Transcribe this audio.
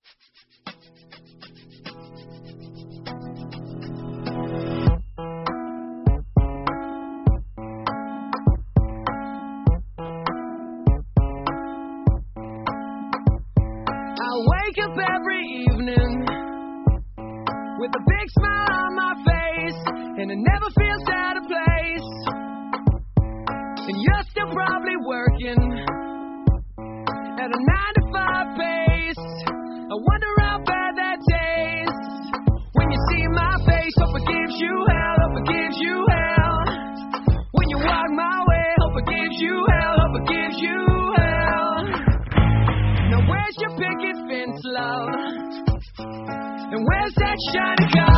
Wake up every evening with a big smile on my face, and it never feels out of place. And you're still probably working at a 9-to-5 pace. I wonder how bad that tastes when you see my face. Hope it gives you hell, hope it gives you hell. When you walk my way, hope it gives you hell, hope it gives you hell. Now where's your picket fence, love? And where's that shiny car?